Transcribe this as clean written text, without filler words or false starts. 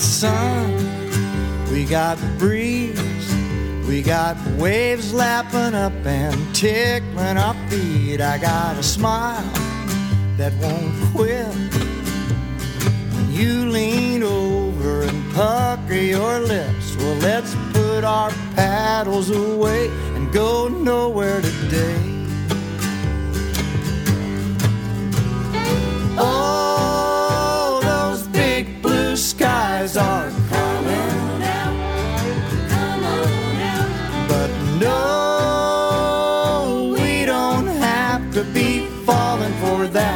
sun, we got breeze, we got waves lapping up and tickling our feet. I got a smile that won't quit when you lean over and pucker your lips. Well, let's put our paddles away and go nowhere today. Oh, those big blue skies are coming out, come on out. But no, we don't have to be falling for that.